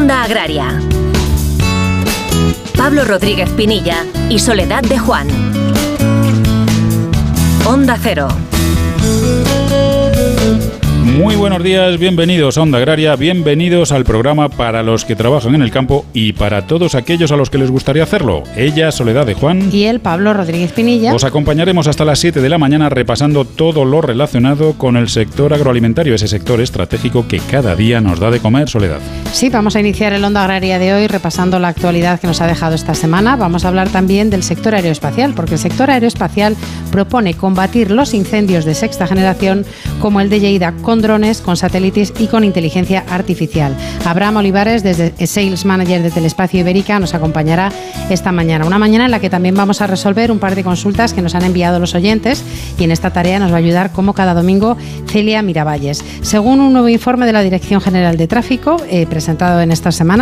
Onda Agraria. Pablo Rodríguez Pinilla y Soledad de Juan. Onda Cero. Muy buenos días, bienvenidos a Onda Agraria, bienvenidos al programa para los que trabajan en el campo y para todos aquellos a los que les gustaría hacerlo. Ella, Soledad de Juan. Y él, Pablo Rodríguez Pinilla. Os acompañaremos hasta las 7 de la mañana repasando todo lo relacionado con el sector agroalimentario, ese sector estratégico que cada día nos da de comer, Soledad. Sí, vamos a iniciar el Onda Agraria de hoy repasando la actualidad que nos ha dejado esta semana. Vamos a hablar también del sector aeroespacial, porque el sector aeroespacial propone combatir los incendios de sexta generación como el de Lleida con drones, con satélites y con inteligencia artificial. Abraham Olivares, desde Sales Manager de Telespacio Ibérica, nos acompañará esta mañana. Una mañana en la que también vamos a resolver un par de consultas que nos han enviado los oyentes, y en esta tarea nos va a ayudar, como cada domingo, Celia Miravalles. Según un nuevo informe de la Dirección General de Tráfico, presentado en esta semana,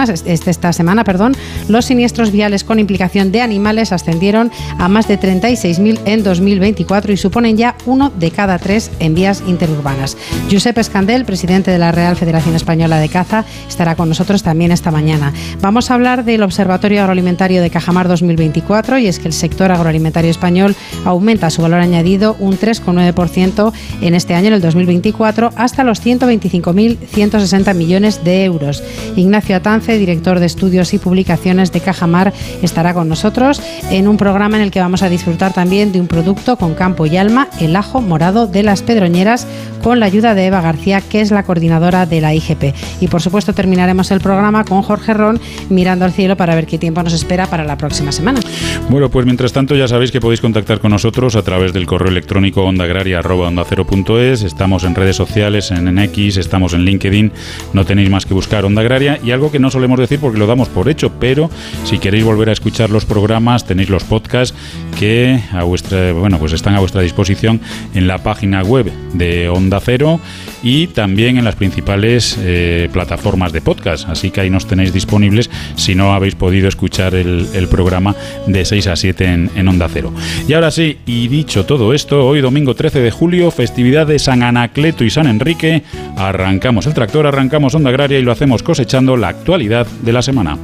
los siniestros viales con implicación de animales ascendieron a más de 36.000 en 2024 y suponen ya 1 de cada 3 en vías interurbanas. Josep Escandel, presidente de la Real Federación Española de Caza, estará con nosotros también esta mañana. Vamos a hablar del Observatorio Agroalimentario de Cajamar 2024, y es que el sector agroalimentario español aumenta su valor añadido un 3,9% en este año, en el 2024, hasta los 125.160 millones de euros. Ignacio Atance, director de Estudios y Publicaciones de Cajamar, estará con nosotros en un programa en el que vamos a disfrutar también de un producto con campo y alma, el ajo morado de Las Pedroñeras, con la ayuda de Eva García, que es la coordinadora de la IGP. Y por supuesto terminaremos el programa con Jorge Ron mirando al cielo para ver qué tiempo nos espera para la próxima semana. Bueno, pues mientras tanto ya sabéis que podéis contactar con nosotros a través del correo electrónico ondaagraria@ondacero.es. Estamos en redes sociales, en X, estamos en LinkedIn, no tenéis más que buscar Onda Agraria. Y algo que no solemos decir porque lo damos por hecho, pero si queréis volver a escuchar los programas, tenéis los podcasts que están a vuestra disposición en la página web de Onda Cero y también en las principales plataformas de podcast, así que ahí nos tenéis disponibles si no habéis podido escuchar el programa de 6 a 7 en Onda Cero. Y ahora sí, y dicho todo esto, hoy domingo 13 de julio, festividad de San Anacleto y San Enrique, arrancamos el tractor, arrancamos Onda Agraria y lo hacemos cosechando la actualidad de la semana.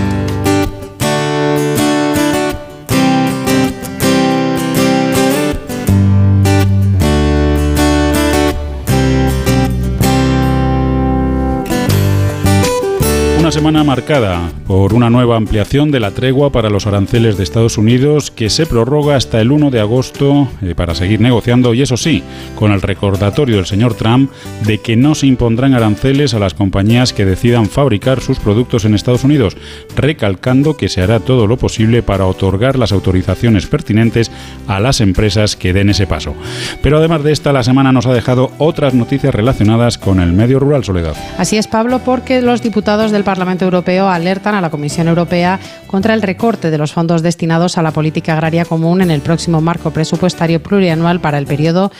Una semana marcada por una nueva ampliación de la tregua para los aranceles de Estados Unidos, que se prorroga hasta el 1 de agosto para seguir negociando, y eso sí, con el recordatorio del señor Trump de que no se impondrán aranceles a las compañías que decidan fabricar sus productos en Estados Unidos, recalcando que se hará todo lo posible para otorgar las autorizaciones pertinentes a las empresas que den ese paso. Pero además de esta, la semana nos ha dejado otras noticias relacionadas con el medio rural, Soledad. Así es, Pablo, porque los diputados del Parlamento Europeo alertan a la Comisión Europea contra el recorte de los fondos destinados a la política agraria común en el próximo marco presupuestario plurianual para el periodo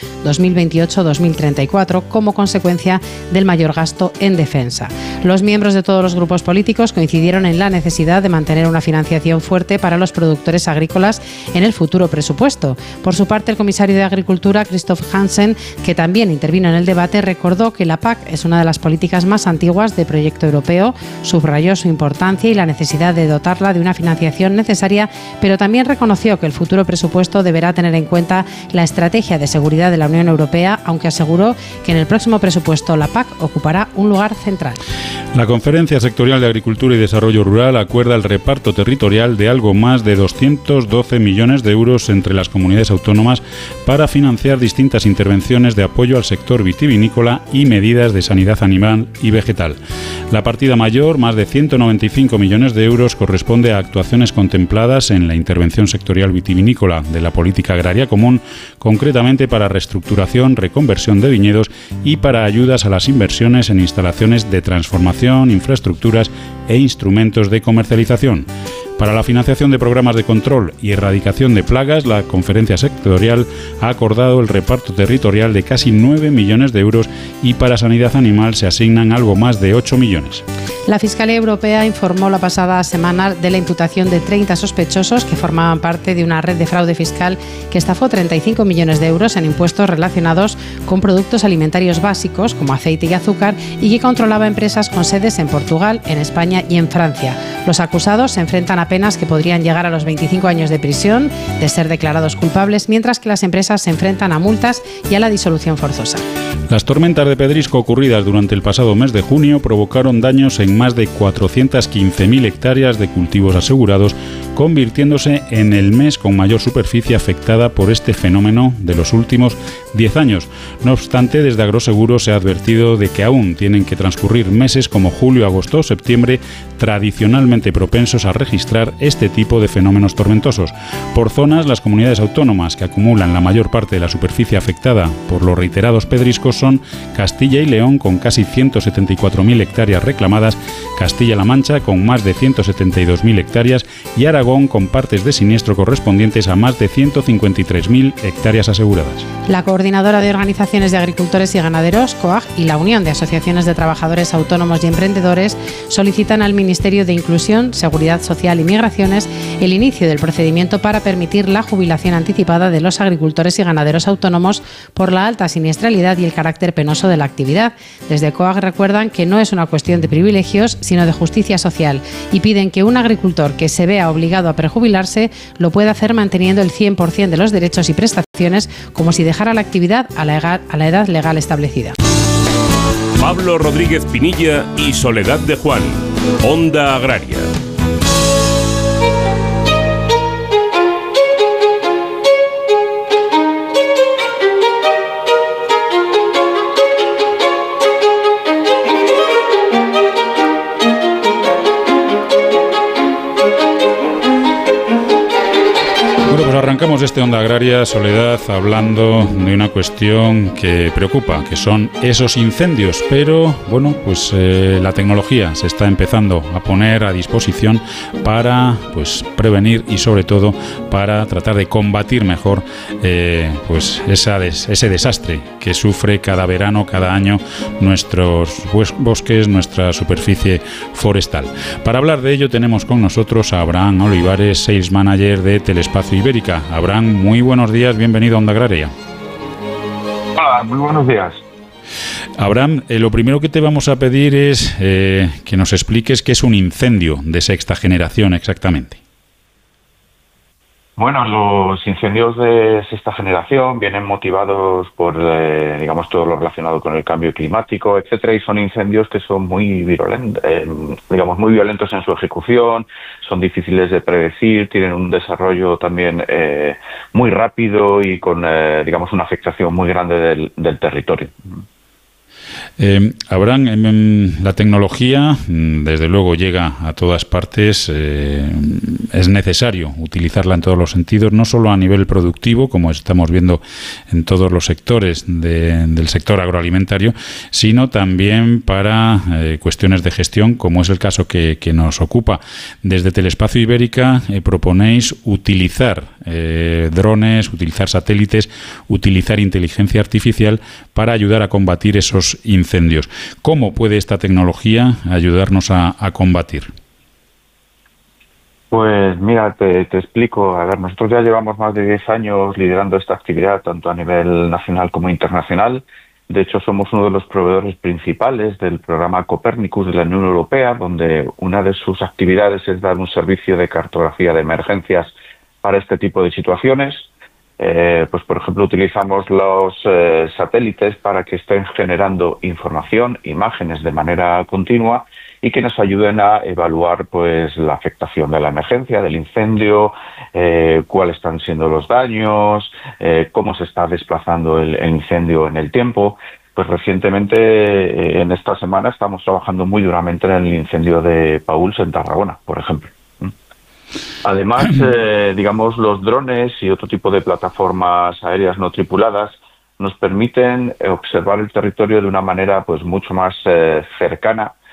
2028-2034 como consecuencia del mayor gasto en defensa. Los miembros de todos los grupos políticos coincidieron en la necesidad de mantener una financiación fuerte para los productores agrícolas en el futuro presupuesto. Por su parte, el comisario de Agricultura, Christoph Hansen, que también intervino en el debate, recordó que la PAC es una de las políticas más antiguas de proyecto europeo, subrayó su importancia y la necesidad de dotarla de una financiación necesaria, pero también reconoció que el futuro presupuesto deberá tener en cuenta la estrategia de seguridad de la Unión Europea, aunque aseguró que en el próximo presupuesto la PAC ocupará un lugar central. La Conferencia Sectorial de Agricultura y Desarrollo Rural acuerda el reparto territorial de algo más de 212 millones de euros entre las comunidades autónomas para financiar distintas intervenciones de apoyo al sector vitivinícola y medidas de sanidad animal y vegetal. La partida mayor, más de 195 millones de euros, corresponde a actuaciones contempladas en la intervención sectorial vitivinícola de la política agraria común, concretamente para reestructuración, reconversión de viñedos y para ayudas a las inversiones en instalaciones de transformación, infraestructuras e instrumentos de comercialización. Para la financiación de programas de control y erradicación de plagas, la conferencia sectorial ha acordado el reparto territorial de casi 9 millones de euros y para sanidad animal se asignan algo más de 8 millones. La Fiscalía Europea informó la pasada semana de la imputación de 30 sospechosos que formaban parte de una red de fraude fiscal que estafó 35 millones de euros en impuestos relacionados con productos alimentarios básicos como aceite y azúcar y que controlaba empresas con sedes en Portugal, en España y en Francia. Los acusados se enfrentan a penas que podrían llegar a los 25 años de prisión de ser declarados culpables, mientras que las empresas se enfrentan a multas y a la disolución forzosa. Las tormentas de pedrisco ocurridas durante el pasado mes de junio provocaron daños en más de 415.000 hectáreas de cultivos asegurados, convirtiéndose en el mes con mayor superficie afectada por este fenómeno de los últimos 10 años. No obstante, desde Agroseguro se ha advertido de que aún tienen que transcurrir meses como julio, agosto o septiembre, tradicionalmente propensos a registrar este tipo de fenómenos tormentosos. Por zonas, las comunidades autónomas que acumulan la mayor parte de la superficie afectada por los reiterados pedriscos son Castilla y León, con casi 174.000 hectáreas reclamadas, Castilla-La Mancha, con más de 172.000 hectáreas, y Aragón, con partes de siniestro correspondientes a más de 153.000 hectáreas aseguradas. La Coordinadora de Organizaciones de Agricultores y Ganaderos, COAG, y la Unión de Asociaciones de Trabajadores Autónomos y Emprendedores solicitan al Ministerio de Inclusión, Seguridad Social y Migraciones el inicio del procedimiento para permitir la jubilación anticipada de los agricultores y ganaderos autónomos por la alta siniestralidad y el carácter penoso de la actividad. Desde COAG recuerdan que no es una cuestión de privilegios, sino de justicia social, y piden que un agricultor que se vea obligado a prejubilarse lo pueda hacer manteniendo el 100% de los derechos y prestaciones, como si dejara la actividad a la edad legal establecida. Pablo Rodríguez Pinilla y Soledad de Juan, Onda Agraria. Arrancamos este Onda Agraria, Soledad, hablando de una cuestión que preocupa, que son esos incendios, pero bueno, pues la tecnología se está empezando a poner a disposición para pues prevenir y sobre todo para tratar de combatir mejor pues ese desastre que sufre cada verano, cada año nuestros bosques, nuestra superficie forestal. Para hablar de ello tenemos con nosotros a Abraham Olivares, Sales Manager de Telespacio Ibérica. Abraham, muy buenos días, bienvenido a Onda Agraria. Hola, muy buenos días. Abraham, lo primero que te vamos a pedir es que nos expliques qué es un incendio de sexta generación exactamente. Bueno, los incendios de sexta generación vienen motivados por, digamos, todo lo relacionado con el cambio climático, etcétera, y son incendios que son muy violentos, muy violentos en su ejecución, son difíciles de predecir, tienen un desarrollo también muy rápido y con, digamos, una afectación muy grande del territorio. Abraham, la tecnología desde luego llega a todas partes, es necesario utilizarla en todos los sentidos, no solo a nivel productivo, como estamos viendo en todos los sectores del sector agroalimentario, sino también para cuestiones de gestión, como es el caso que nos ocupa. Desde Telespacio Ibérica proponéis utilizar drones, utilizar satélites, utilizar inteligencia artificial para ayudar a combatir esos incendios. ¿Cómo puede esta tecnología ayudarnos a combatir? Pues mira, te explico. A ver, nosotros ya llevamos más de 10 años liderando esta actividad, tanto a nivel nacional como internacional. De hecho, somos uno de los proveedores principales del programa Copernicus de la Unión Europea, donde una de sus actividades es dar un servicio de cartografía de emergencias para este tipo de situaciones. Pues por ejemplo utilizamos los satélites para que estén generando información, imágenes de manera continua y que nos ayuden a evaluar pues la afectación de la emergencia, del incendio, cuáles están siendo los daños, cómo se está desplazando el incendio en el tiempo. Pues recientemente en esta semana estamos trabajando muy duramente en el incendio de Pauls en Tarragona, por ejemplo. Además, digamos, los drones y otro tipo de plataformas aéreas no tripuladas nos permiten observar el territorio de una manera pues mucho más cercana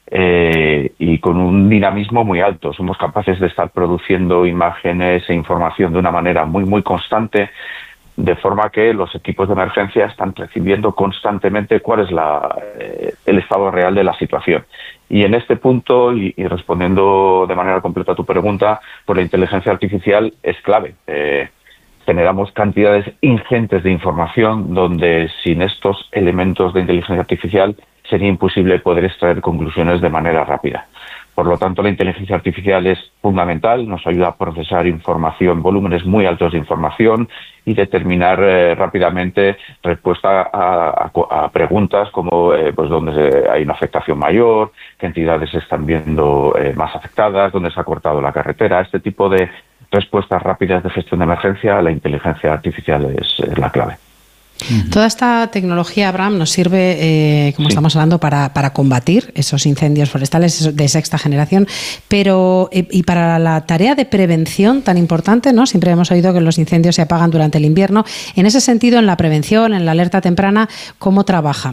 y con un dinamismo muy alto. Somos capaces de estar produciendo imágenes e información de una manera muy, muy constante, de forma que los equipos de emergencia están recibiendo constantemente cuál es el estado real de la situación. Y en este punto, y respondiendo de manera completa a tu pregunta, pues la inteligencia artificial es clave. Generamos cantidades ingentes de información donde sin estos elementos de inteligencia artificial sería imposible poder extraer conclusiones de manera rápida. Por lo tanto, la inteligencia artificial es fundamental, nos ayuda a procesar información, volúmenes muy altos de información y determinar rápidamente respuesta a preguntas como pues dónde hay una afectación mayor, qué entidades se están viendo más afectadas, dónde se ha cortado la carretera. Este tipo de respuestas rápidas de gestión de emergencia, la inteligencia artificial es la clave. Toda esta tecnología, Abraham, nos sirve, como estamos hablando, para combatir esos incendios forestales de sexta generación, pero y para la tarea de prevención tan importante, ¿no? Siempre hemos oído que los incendios se apagan durante el invierno. En ese sentido, en la prevención, en la alerta temprana, ¿cómo trabaja?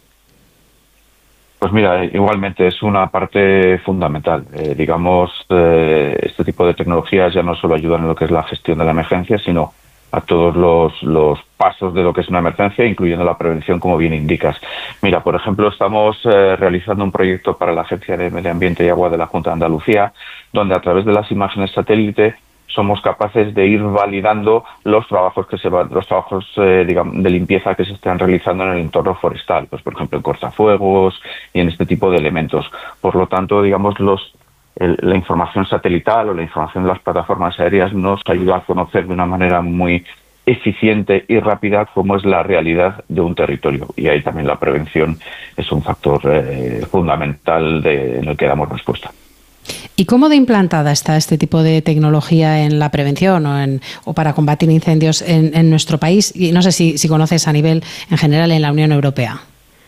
Pues mira, igualmente es una parte fundamental. Este tipo de tecnologías ya no solo ayudan en lo que es la gestión de la emergencia, sino a todos los pasos de lo que es una emergencia, incluyendo la prevención, como bien indicas. Mira, por ejemplo, estamos realizando un proyecto para la Agencia de Medio Ambiente y Agua de la Junta de Andalucía, donde a través de las imágenes satélite somos capaces de ir validando los trabajos de limpieza que se están realizando en el entorno forestal, pues por ejemplo en cortafuegos y en este tipo de elementos. Por lo tanto, la información satelital o la información de las plataformas aéreas nos ayuda a conocer de una manera muy eficiente y rápida cómo es la realidad de un territorio. Y ahí también la prevención es un factor fundamental en el que damos respuesta. ¿Y cómo de implantada está este tipo de tecnología en la prevención o para combatir incendios en nuestro país? Y no sé si conoces a nivel en general en la Unión Europea.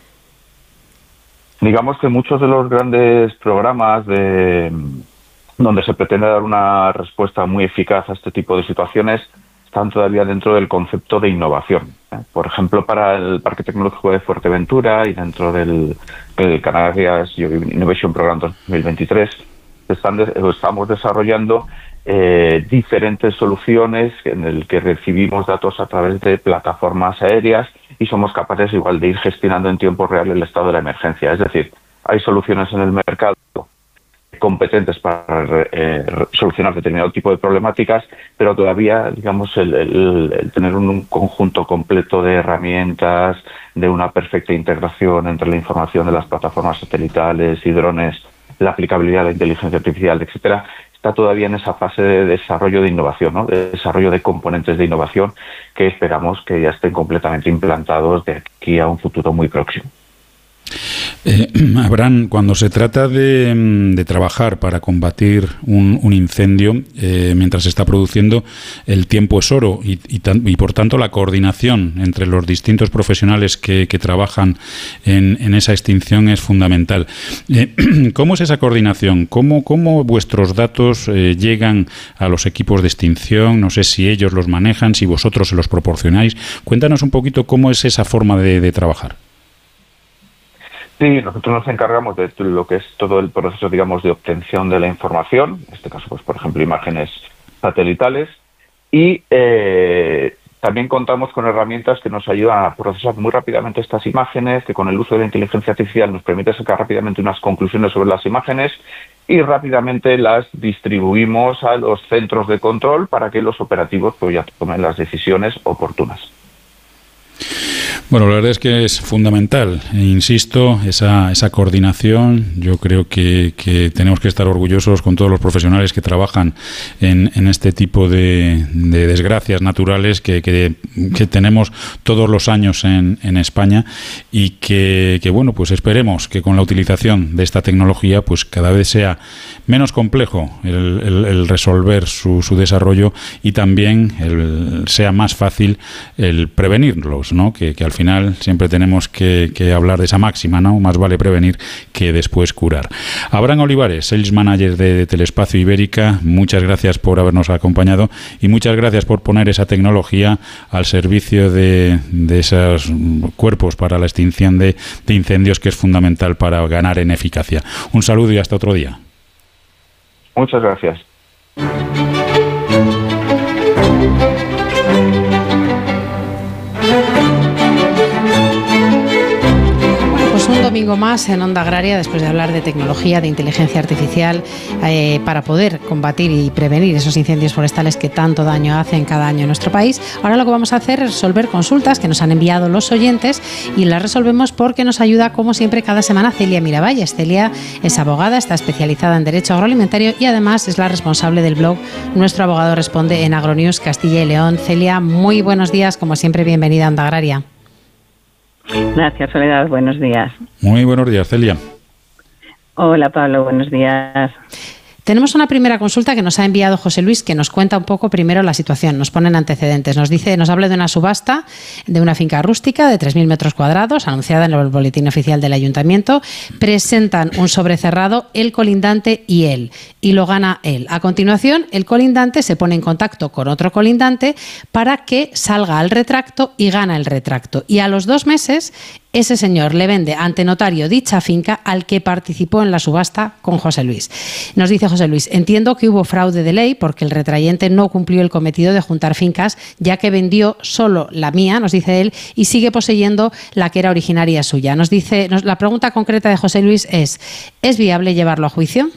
Digamos que muchos de los grandes programas donde se pretende dar una respuesta muy eficaz a este tipo de situaciones están todavía dentro del concepto de innovación. Por ejemplo, para el Parque Tecnológico de Fuerteventura y dentro del Canarias Innovation Program 2023 estamos desarrollando diferentes soluciones en el que recibimos datos a través de plataformas aéreas y somos capaces igual de ir gestionando en tiempo real el estado de la emergencia. Es decir, hay soluciones en el mercado competentes para solucionar determinado tipo de problemáticas, pero todavía, el tener un conjunto completo de herramientas, de una perfecta integración entre la información de las plataformas satelitales y drones, la aplicabilidad de la inteligencia artificial, etcétera, está todavía en esa fase de desarrollo de innovación, ¿no? De desarrollo de componentes de innovación que esperamos que ya estén completamente implantados de aquí a un futuro muy próximo. Abraham, cuando se trata de trabajar para combatir un incendio, mientras se está produciendo, el tiempo es oro y por tanto la coordinación entre los distintos profesionales que trabajan en esa extinción es fundamental. ¿Cómo es esa coordinación? ¿Cómo vuestros datos llegan a los equipos de extinción? No sé si ellos los manejan, si vosotros se los proporcionáis. Cuéntanos un poquito cómo es esa forma de trabajar. Sí, nosotros nos encargamos de lo que es todo el proceso, de obtención de la información, en este caso, pues por ejemplo, imágenes satelitales, y también contamos con herramientas que nos ayudan a procesar muy rápidamente estas imágenes, que con el uso de la inteligencia artificial nos permite sacar rápidamente unas conclusiones sobre las imágenes y rápidamente las distribuimos a los centros de control para que los operativos pues ya tomen las decisiones oportunas. Bueno, la verdad es que es fundamental, insisto, esa coordinación. Yo creo que tenemos que estar orgullosos con todos los profesionales que trabajan en este tipo de desgracias naturales que tenemos todos los años en España y que bueno, pues esperemos que con la utilización de esta tecnología pues cada vez sea menos complejo el resolver su desarrollo y también sea más fácil el prevenirlos, ¿no? Que al final siempre tenemos que hablar de esa máxima, ¿no? Más vale prevenir que después curar. Abraham Olivares, Sales Manager de Telespacio Ibérica, muchas gracias por habernos acompañado y muchas gracias por poner esa tecnología al servicio de esos cuerpos para la extinción de incendios, que es fundamental para ganar en eficacia. Un saludo y hasta otro día. Muchas gracias. Un domingo más en Onda Agraria, después de hablar de tecnología, de inteligencia artificial, para poder combatir y prevenir esos incendios forestales que tanto daño hacen cada año en nuestro país. Ahora lo que vamos a hacer es resolver consultas que nos han enviado los oyentes y las resolvemos porque nos ayuda, como siempre, cada semana Celia Miravalles. Celia es abogada, está especializada en Derecho Agroalimentario y además es la responsable del blog Nuestro Abogado Responde en Agronews Castilla y León. Celia, muy buenos días, como siempre, bienvenida a Onda Agraria. Gracias, Soledad. Buenos días. Muy buenos días, Celia. Hola, Pablo. Buenos días. Tenemos una primera consulta que nos ha enviado José Luis, que nos cuenta un poco primero la situación, nos ponen antecedentes. Nos habla de una subasta de una finca rústica de 3.000 metros cuadrados, anunciada en el boletín oficial del Ayuntamiento. Presentan un sobrecerrado, el colindante y él, y lo gana él. A continuación, el colindante se pone en contacto con otro colindante para que salga al retracto y gana el retracto. Y a los 2 meses, ese señor le vende ante notario dicha finca al que participó en la subasta con José Luis. Nos dice José Luis: entiendo que hubo fraude de ley porque el retrayente no cumplió el cometido de juntar fincas, ya que vendió solo la mía, nos dice él, y sigue poseyendo la que era originaria suya. La pregunta concreta de José Luis ¿es viable llevarlo a juicio?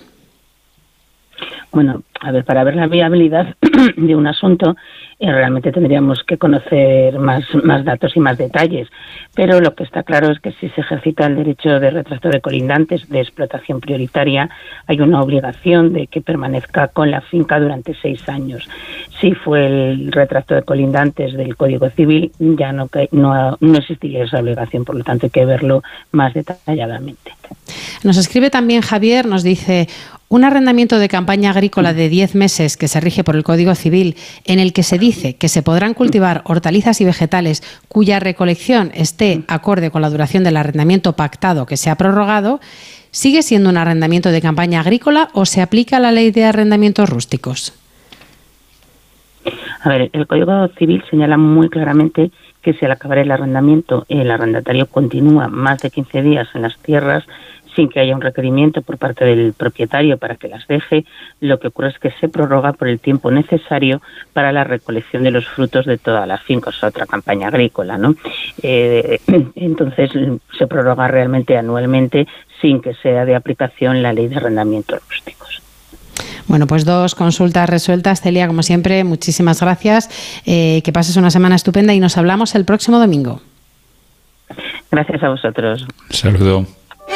Bueno, a ver, para ver la viabilidad de un asunto realmente tendríamos que conocer más datos y más detalles, pero lo que está claro es que si se ejercita el derecho de retracto de colindantes de explotación prioritaria, hay una obligación de que permanezca con la finca durante 6 años. Si fue el retracto de colindantes del Código Civil, ya no existiría esa obligación, por lo tanto hay que verlo más detalladamente. Nos escribe también Javier, nos dice: un arrendamiento de campaña agrícola de 10 meses que se rige por el Código Civil, en el que se dice que se podrán cultivar hortalizas y vegetales cuya recolección esté acorde con la duración del arrendamiento pactado que se ha prorrogado, ¿sigue siendo un arrendamiento de campaña agrícola o se aplica la ley de arrendamientos rústicos? A ver, el Código Civil señala muy claramente que si al acabar el arrendamiento el arrendatario continúa más de 15 días en las tierras sin que haya un requerimiento por parte del propietario para que las deje, lo que ocurre es que se prorroga por el tiempo necesario para la recolección de los frutos de toda la finca, o sea, otra campaña agrícola, ¿no? Entonces se prorroga realmente anualmente sin que sea de aplicación la ley de arrendamientos rústicos. Bueno, pues 2 consultas resueltas. Celia, como siempre, muchísimas gracias. Que pases una semana estupenda y nos hablamos el próximo domingo. Gracias a vosotros. Saludo.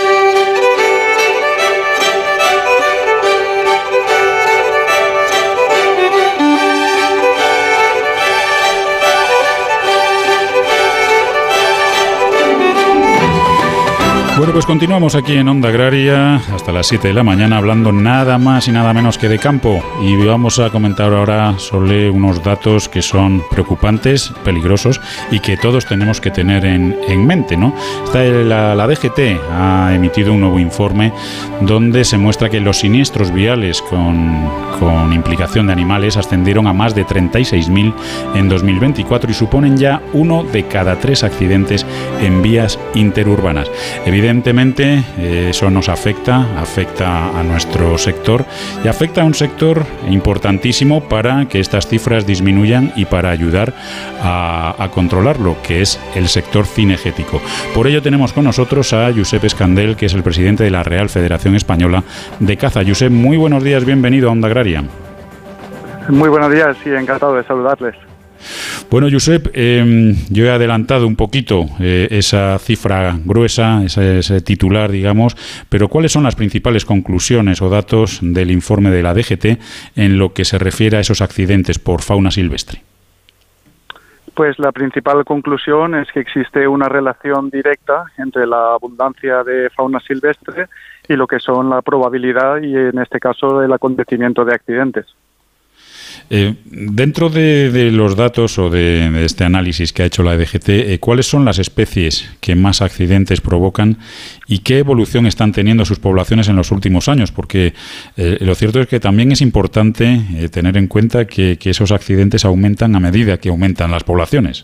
Bueno, pues continuamos aquí en Onda Agraria hasta las 7 de la mañana hablando nada más y nada menos que de campo. Y vamos a comentar ahora sobre unos datos que son preocupantes, peligrosos y que todos tenemos que tener en mente, ¿no? La DGT ha emitido un nuevo informe donde se muestra que los siniestros viales con implicación de animales ascendieron a más de 36.000 en 2024 y suponen ya 1 de cada 3 accidentes en vías interurbanas. Evidentemente eso nos afecta a nuestro sector y afecta a un sector importantísimo para que estas cifras disminuyan y para ayudar a controlarlo, que es el sector cinegético. Por ello tenemos con nosotros a Josep Escandel, que es el presidente de la Real Federación Española de Caza. Josep, muy buenos días, bienvenido a Onda Agraria. Muy buenos días y encantado de saludarles. Bueno, Josep, yo he adelantado un poquito esa cifra gruesa, ese titular, digamos, pero ¿cuáles son las principales conclusiones o datos del informe de la DGT en lo que se refiere a esos accidentes por fauna silvestre? Pues la principal conclusión es que existe una relación directa entre la abundancia de fauna silvestre y lo que son la probabilidad y, en este caso, el acontecimiento de accidentes. Dentro de los datos o de este análisis que ha hecho la DGT, ¿cuáles son las especies que más accidentes provocan y qué evolución están teniendo sus poblaciones en los últimos años? Porque lo cierto es que también es importante tener en cuenta que esos accidentes aumentan a medida que aumentan las poblaciones.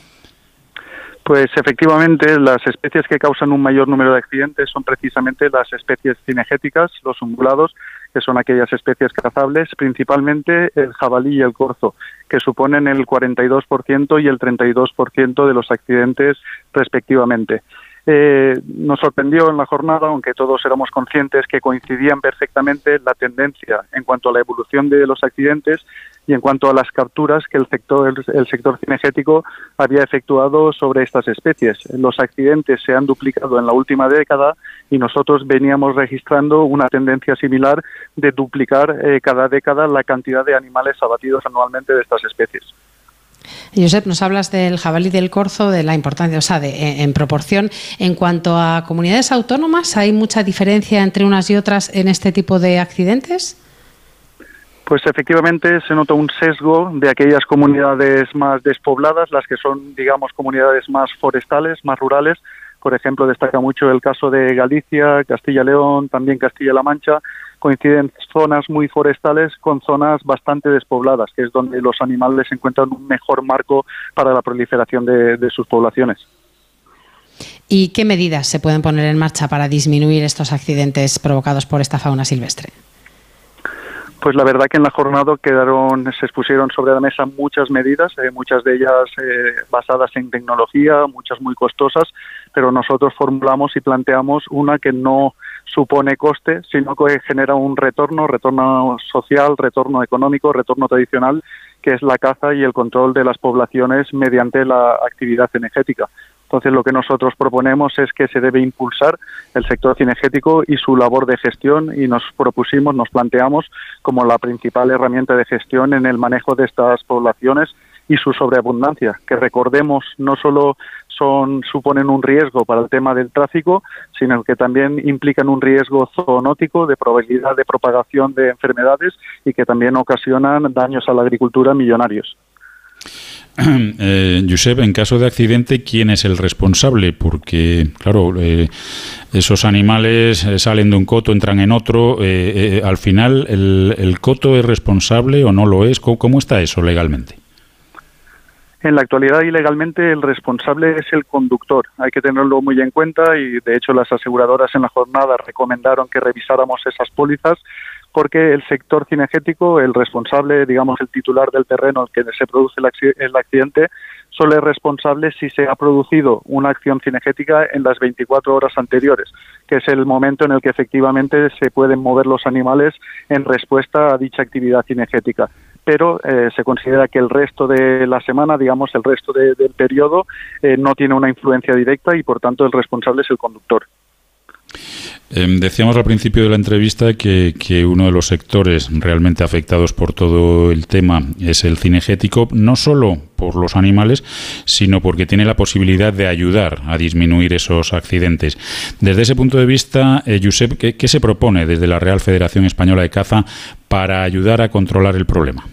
Pues efectivamente las especies que causan un mayor número de accidentes son precisamente las especies cinegéticas, los ungulados, que son aquellas especies cazables, principalmente el jabalí y el corzo, que suponen el 42% y el 32% de los accidentes respectivamente. Nos sorprendió en la jornada, aunque todos éramos conscientes que coincidían perfectamente la tendencia en cuanto a la evolución de los accidentes y en cuanto a las capturas que el sector cinegético había efectuado sobre estas especies. Los accidentes se han duplicado en la última década y nosotros veníamos registrando una tendencia similar de duplicar cada década la cantidad de animales abatidos anualmente de estas especies. Josep, nos hablas del jabalí y del corzo, de la importancia, o sea, en proporción. En cuanto a comunidades autónomas, ¿hay mucha diferencia entre unas y otras en este tipo de accidentes? Pues efectivamente se nota un sesgo de aquellas comunidades más despobladas, las que son, digamos, comunidades más forestales, más rurales. Por ejemplo, destaca mucho el caso de Galicia, Castilla-León, también Castilla-La Mancha. Coinciden zonas muy forestales con zonas bastante despobladas, que es donde los animales encuentran un mejor marco para la proliferación de sus poblaciones. ¿Y qué medidas se pueden poner en marcha para disminuir estos accidentes provocados por esta fauna silvestre? Pues la verdad que en la jornada se expusieron sobre la mesa muchas medidas, muchas de ellas basadas en tecnología, muchas muy costosas, pero nosotros formulamos y planteamos una que no supone coste, sino que genera un retorno social, retorno económico, retorno tradicional, que es la caza y el control de las poblaciones mediante la actividad cinegética. Entonces, lo que nosotros proponemos es que se debe impulsar el sector cinegético y su labor de gestión, y nos planteamos como la principal herramienta de gestión en el manejo de estas poblaciones y su sobreabundancia, que recordemos no solo suponen un riesgo para el tema del tráfico, sino que también implican un riesgo zoonótico de probabilidad de propagación de enfermedades y que también ocasionan daños a la agricultura millonarios. Josep, en caso de accidente, ¿quién es el responsable? Porque, claro, esos animales salen de un coto, entran en otro. Al final, ¿el coto es responsable o no lo es? ¿Cómo está eso legalmente? En la actualidad, ilegalmente, el responsable es el conductor. Hay que tenerlo muy en cuenta y, de hecho, las aseguradoras en la jornada recomendaron que revisáramos esas pólizas, porque el sector cinegético, el responsable, digamos, el titular del terreno en que se produce el accidente, solo es responsable si se ha producido una acción cinegética en las 24 horas anteriores, que es el momento en el que efectivamente se pueden mover los animales en respuesta a dicha actividad cinegética. Pero se considera que el resto de la semana, digamos, el resto del periodo, no tiene una influencia directa y, por tanto, el responsable es el conductor. Decíamos al principio de la entrevista que uno de los sectores realmente afectados por todo el tema es el cinegético, no solo por los animales, sino porque tiene la posibilidad de ayudar a disminuir esos accidentes. Desde ese punto de vista, Josep, ¿qué se propone desde la Real Federación Española de Caza para ayudar a controlar el problema?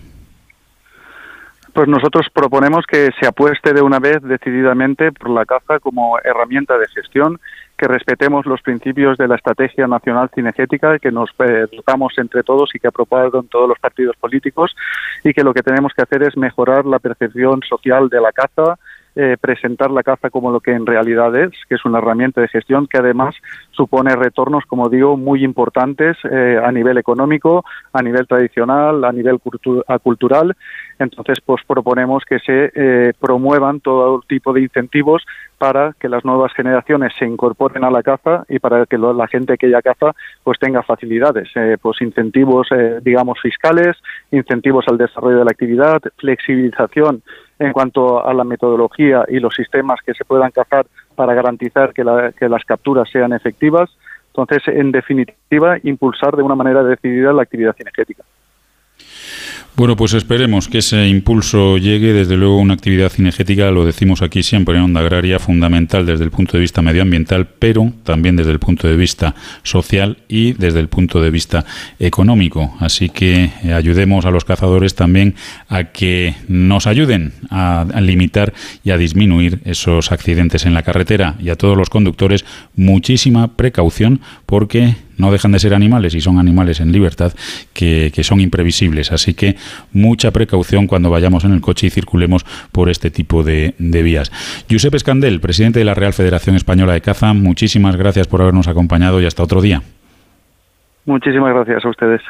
Pues nosotros proponemos que se apueste de una vez decididamente por la caza como herramienta de gestión, que respetemos los principios de la Estrategia Nacional Cinegética, que nos dotamos entre todos y que aprobaron todos los partidos políticos, y que lo que tenemos que hacer es mejorar la percepción social de la caza, presentar la caza como lo que en realidad es, que es una herramienta de gestión que además supone retornos, como digo, muy importantes a nivel económico, a nivel tradicional, a nivel cultural. Entonces, pues proponemos que se promuevan todo tipo de incentivos para que las nuevas generaciones se incorporen a la caza y para que la gente que ya caza pues tenga facilidades, pues incentivos, digamos, fiscales, incentivos al desarrollo de la actividad, flexibilización en cuanto a la metodología y los sistemas que se puedan cazar para garantizar que las capturas sean efectivas. Entonces, en definitiva, impulsar de una manera decidida la actividad cinegética. Bueno, pues esperemos que ese impulso llegue. Desde luego, una actividad cinegética, lo decimos aquí siempre en Onda Agraria, fundamental desde el punto de vista medioambiental, pero también desde el punto de vista social y desde el punto de vista económico. Así que ayudemos a los cazadores también a que nos ayuden a limitar y a disminuir esos accidentes en la carretera, y a todos los conductores muchísima precaución, porque no dejan de ser animales y son animales en libertad que son imprevisibles. Así que mucha precaución cuando vayamos en el coche y circulemos por este tipo de vías. Josep Escandel, presidente de la Real Federación Española de Caza, muchísimas gracias por habernos acompañado y hasta otro día. Muchísimas gracias a ustedes.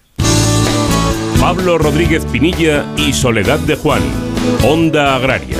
Pablo Rodríguez Pinilla y Soledad de Juan, Onda Agraria.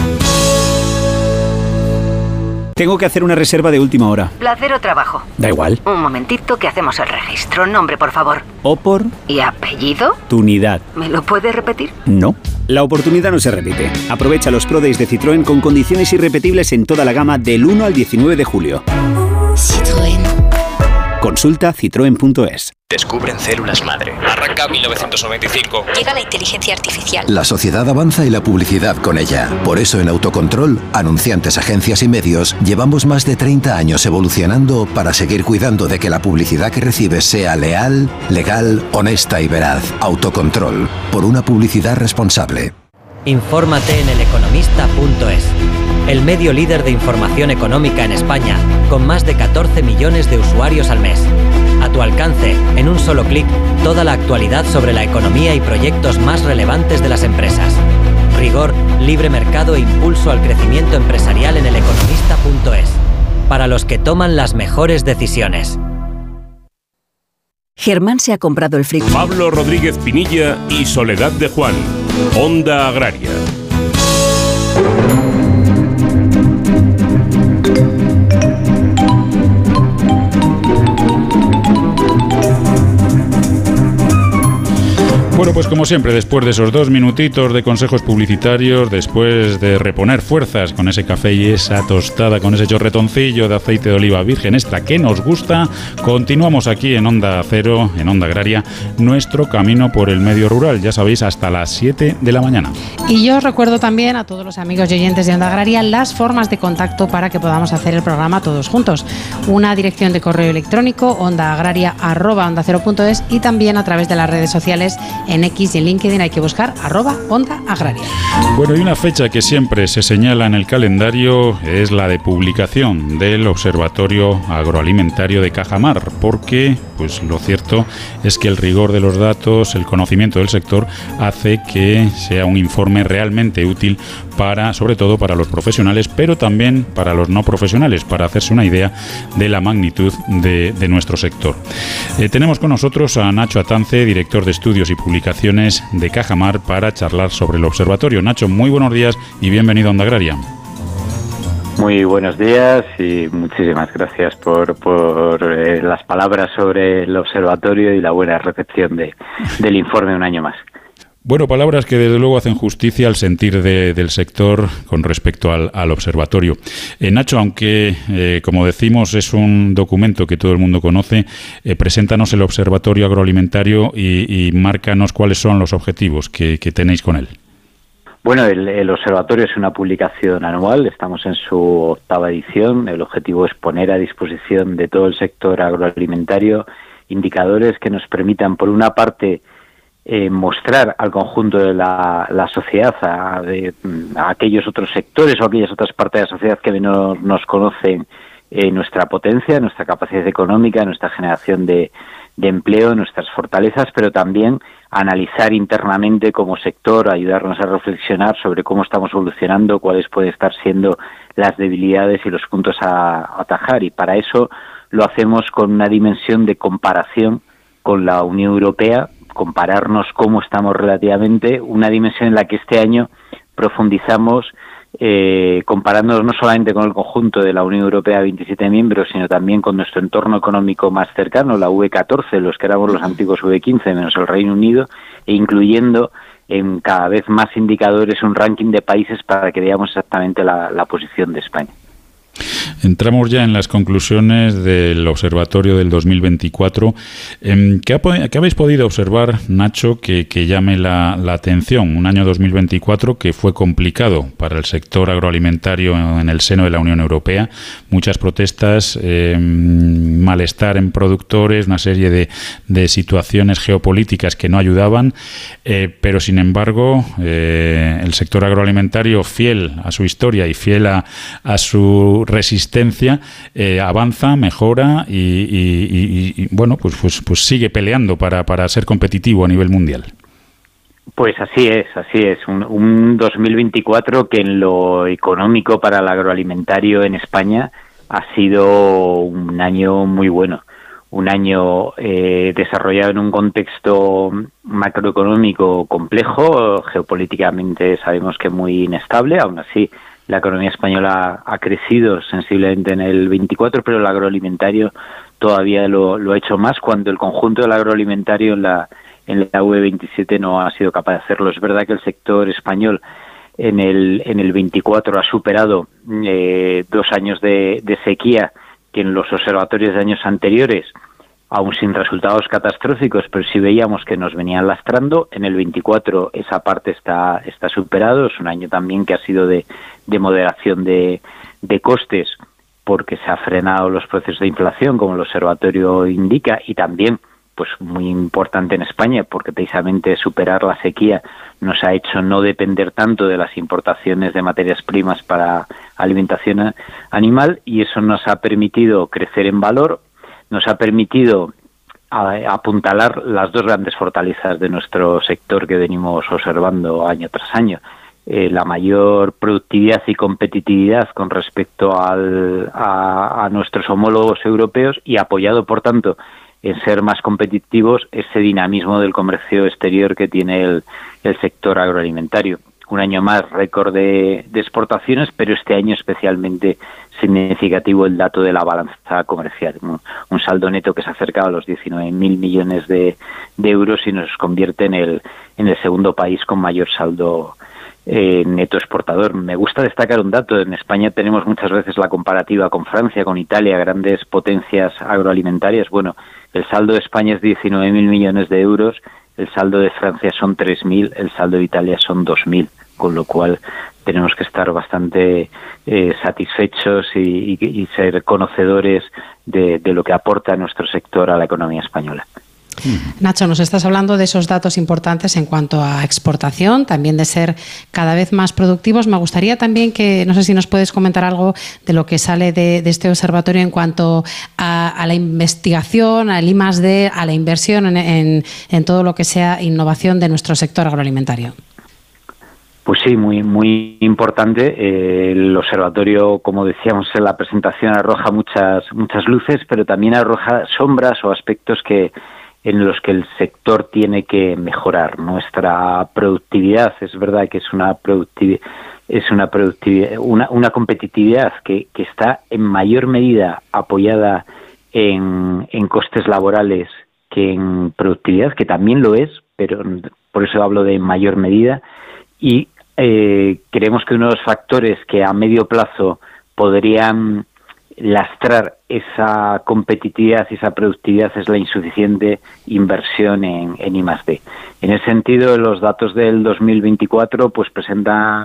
Tengo que hacer una reserva de última hora. ¿Placer o trabajo? Da igual. Un momentito que hacemos el registro. Nombre, por favor. ¿Opor? ¿Y apellido? Tunidad. ¿Me lo puede repetir? No. La oportunidad no se repite. Aprovecha los Pro Days de Citroën con condiciones irrepetibles en toda la gama del 1 al 19 de julio. Citroën. Consulta citroen.es. Descubren células madre. Arranca 1995. Llega la inteligencia artificial. La sociedad avanza y la publicidad con ella. Por eso en Autocontrol, anunciantes, agencias y medios, llevamos más de 30 años evolucionando para seguir cuidando de que la publicidad que recibes sea leal, legal, honesta y veraz. Autocontrol. Por una publicidad responsable. Infórmate en eleconomista.es, el medio líder de información económica en España, con más de 14 millones de usuarios al mes. A tu alcance, en un solo clic, toda la actualidad sobre la economía y proyectos más relevantes de las empresas. Rigor, libre mercado e impulso al crecimiento empresarial en eleconomista.es, para los que toman las mejores decisiones. Germán se ha comprado el frigo. Pablo Rodríguez Pinilla y Soledad de Juan, Onda Agraria. Bueno, pues como siempre, después de esos 2 minutitos de consejos publicitarios, después de reponer fuerzas con ese café y esa tostada con ese chorretoncillo de aceite de oliva virgen extra que nos gusta, continuamos aquí en Onda Cero, en Onda Agraria, nuestro camino por el medio rural, ya sabéis, hasta las 7 de la mañana. Y yo os recuerdo también a todos los amigos y oyentes de Onda Agraria las formas de contacto para que podamos hacer el programa todos juntos. Una dirección de correo electrónico, ondaagraria@ondacero.es, y también a través de las redes sociales. En X y en LinkedIn hay que buscar @Onda Agraria. Bueno, y una fecha que siempre se señala en el calendario es la de publicación del Observatorio Agroalimentario de Cajamar, porque pues lo cierto es que el rigor de los datos, el conocimiento del sector, hace que sea un informe realmente útil para, sobre todo para los profesionales, pero también para los no profesionales, para hacerse una idea de la magnitud de nuestro sector. Tenemos con nosotros a Nacho Atance, director de Estudios y Publicaciones de Cajamar, para charlar sobre el observatorio. Nacho, muy buenos días y bienvenido a Onda Agraria. Muy buenos días y muchísimas gracias por las palabras sobre el observatorio y la buena recepción del informe un año más. Bueno, palabras que desde luego hacen justicia al sentir del sector con respecto al observatorio. Nacho, aunque como decimos es un documento que todo el mundo conoce, preséntanos el Observatorio Agroalimentario y márcanos cuáles son los objetivos que tenéis con él. Bueno, el observatorio es una publicación anual, estamos en su 8ª edición. El objetivo es poner a disposición de todo el sector agroalimentario indicadores que nos permitan, por una parte, mostrar al conjunto de la sociedad, a aquellos otros sectores o aquellas otras partes de la sociedad que nos conocen, nuestra potencia, nuestra capacidad económica, nuestra generación de empleo, nuestras fortalezas, pero también analizar internamente como sector, ayudarnos a reflexionar sobre cómo estamos evolucionando, cuáles pueden estar siendo las debilidades y los puntos a atajar. Y para eso lo hacemos con una dimensión de comparación con la Unión Europea, compararnos cómo estamos relativamente, una dimensión en la que este año profundizamos comparándonos no solamente con el conjunto de la Unión Europea, 27 miembros, sino también con nuestro entorno económico más cercano, la UE14, los que éramos los antiguos UE15, menos el Reino Unido, e incluyendo en cada vez más indicadores un ranking de países para que veamos exactamente la posición de España. Entramos ya en las conclusiones del observatorio del 2024. ¿Qué habéis podido observar, Nacho, que llame la atención? Un año 2024 que fue complicado para el sector agroalimentario en el seno de la Unión Europea. Muchas protestas, malestar en productores, una serie de situaciones geopolíticas que no ayudaban, pero sin embargo el sector agroalimentario, fiel a su historia y fiel a su resistencia, avanza, mejora y bueno, pues sigue peleando para ser competitivo a nivel mundial. Pues así es. Un 2024 que en lo económico para el agroalimentario en España ha sido un año muy bueno. Un año desarrollado en un contexto macroeconómico complejo, geopolíticamente sabemos que muy inestable. Aún así, la economía española ha crecido sensiblemente en el 24, pero el agroalimentario todavía lo ha hecho más, cuando el conjunto del agroalimentario en la UE27 no ha sido capaz de hacerlo. Es verdad que el sector español en el 24 ha superado 2 años de sequía, que en los observatorios de años anteriores, aún sin resultados catastróficos, pero sí veíamos que nos venían lastrando. En el 24 esa parte está superado. Es un año también que ha sido de moderación de costes, porque se ha frenado los procesos de inflación, como el observatorio indica, y también, pues muy importante en España, porque precisamente superar la sequía nos ha hecho no depender tanto de las importaciones de materias primas para alimentación animal, y eso nos ha permitido crecer en valor, nos ha permitido apuntalar las 2 grandes fortalezas de nuestro sector que venimos observando año tras año. La mayor productividad y competitividad con respecto a nuestros homólogos europeos, y apoyado, por tanto, en ser más competitivos, ese dinamismo del comercio exterior que tiene el sector agroalimentario. Un año más récord de exportaciones, pero este año especialmente significativo el dato de la balanza comercial. Un saldo neto que se ha acercado a los 19.000 millones de euros y nos convierte en el segundo país con mayor saldo neto exportador. Me gusta destacar un dato. En España tenemos muchas veces la comparativa con Francia, con Italia, grandes potencias agroalimentarias. Bueno, el saldo de España es 19.000 millones de euros, el saldo de Francia son 3.000, el saldo de Italia son 2.000, con lo cual tenemos que estar bastante satisfechos y ser conocedores de lo que aporta nuestro sector a la economía española. Nacho, nos estás hablando de esos datos importantes en cuanto a exportación, también de ser cada vez más productivos. Me gustaría también que, no sé si nos puedes comentar algo de lo que sale de este observatorio en cuanto a la investigación, al I+D, a la inversión en todo lo que sea innovación de nuestro sector agroalimentario. Pues sí, muy importante. El observatorio, como decíamos en la presentación, arroja muchas luces, pero también arroja sombras o aspectos en los que el sector tiene que mejorar. Nuestra productividad, es verdad que es una competitividad que está en mayor medida apoyada en costes laborales que en productividad, que también lo es, pero por eso hablo de mayor medida, y creemos que uno de los factores que a medio plazo podrían lastrar esa competitividad y esa productividad es la insuficiente inversión en I+D. En ese sentido, los datos del 2024 pues presentan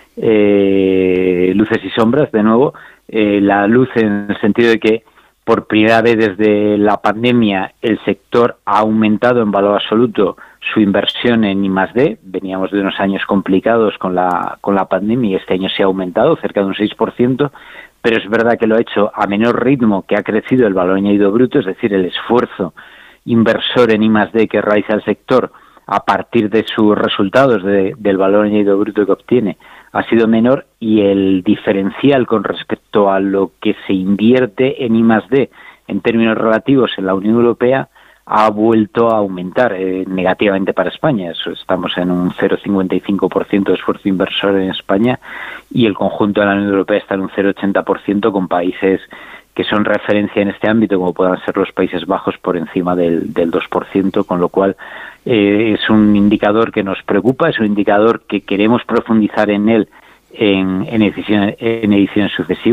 luces y sombras. De nuevo, la luz en el sentido de que por primera vez desde la pandemia el sector ha aumentado en valor absoluto su inversión en I+D. Veníamos de unos años complicados con la pandemia y este año se ha aumentado cerca de un 6%, pero es verdad que lo ha hecho a menor ritmo que ha crecido el valor añadido bruto, es decir, el esfuerzo inversor en I+D que realiza el sector a partir de sus resultados del valor añadido bruto que obtiene ha sido menor, y el diferencial con respecto a lo que se invierte en I+D en términos relativos en la Unión Europea ha vuelto a aumentar negativamente para España. Estamos en un 0,55% de esfuerzo inversor en España y el conjunto de la Unión Europea está en un 0,80%, con países que son referencia en este ámbito, como puedan ser los Países Bajos, por encima del 2%, con lo cual es un indicador que nos preocupa, es un indicador que queremos profundizar en él en ediciones sucesivas.